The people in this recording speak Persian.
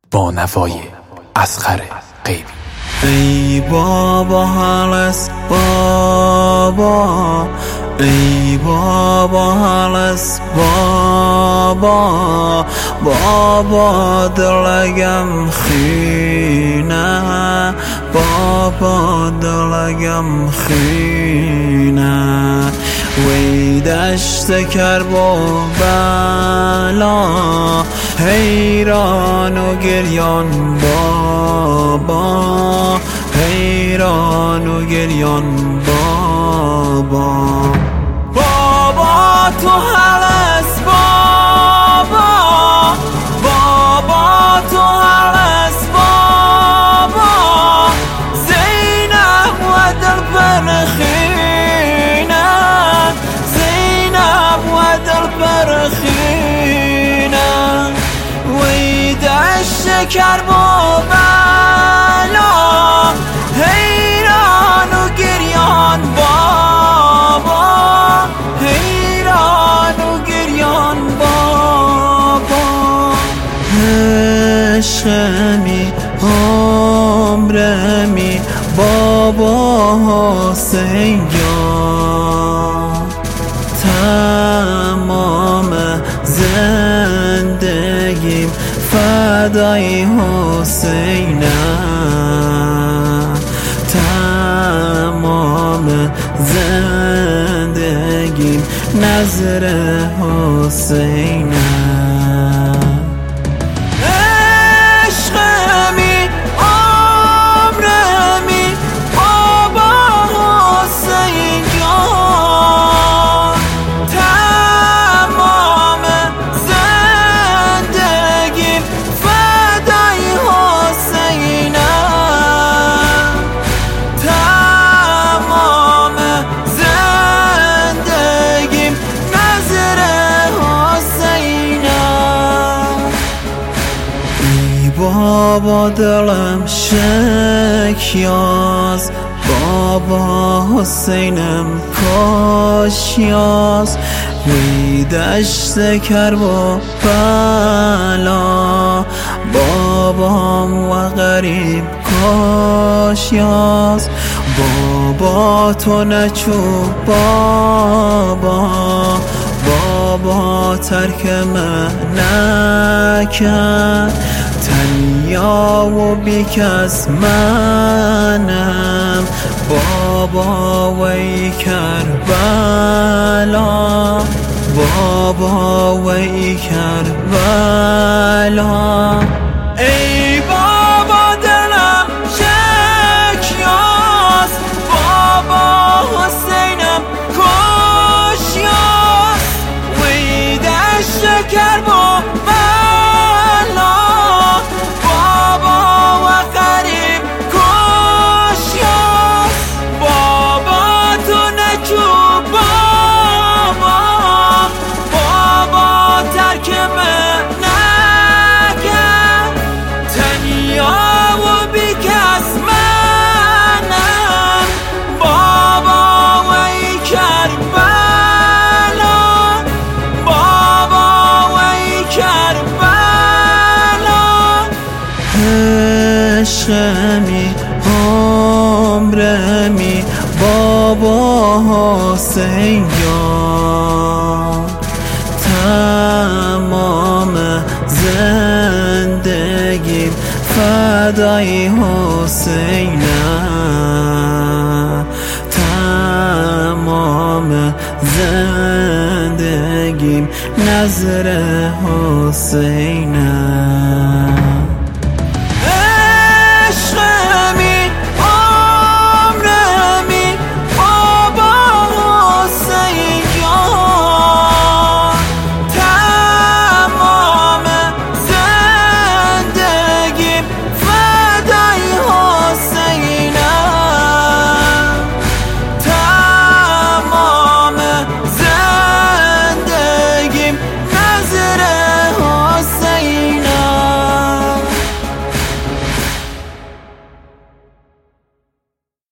با نوای اصغر غیبی. ای بابا هلس بابا، ای بابا هلس بابا، بابا دلگم خینه، بابا دلگم خینه. وی دشت کرب و بلا، حیران و گریان بابا، حیران و گریان بابا. بابا تو هلس بابا، بابا تو هلس بابا، زینب و دل پرخینه، زینب و دل پرخینه. وی دشت کرب و بلا، حیران و گریان بابا، حیران و گریان بابا. عشقمی عمرمی بابا حسین جان، تمام زندگیم فدای حسینم، تمام زندگیم نظر حسینم. عشقمی عمرمی بابا حسین جان، تمام زندگیم فدای حسینم، تمام زندگیم نظر حسینم. ای بابا دلم شکیاز، بابا حسینم کاشیاز. وی دشت کرب و بلا، بابام و غریب کاشیاز. بابا تو نچو بابا، بابا ترک من نکن، تنیا و بی کس منم بابا. وی کربلا، بابا وی کربلا. ای بابا دلم شکیاز، بابا حسینم کاشیاز. وی دشت کرب و بلا، بابا و غریب کاشیاز. بابا تو نچو بابا، بابا ترک من نکن، تنیا و بی کس منم بابا. وی کربلا، بابا وی کربلا. عشقمی عمرمی بابا حسین جان، تمام زندگیم فدای حسینم، تمام زندگیم نظر حسینم.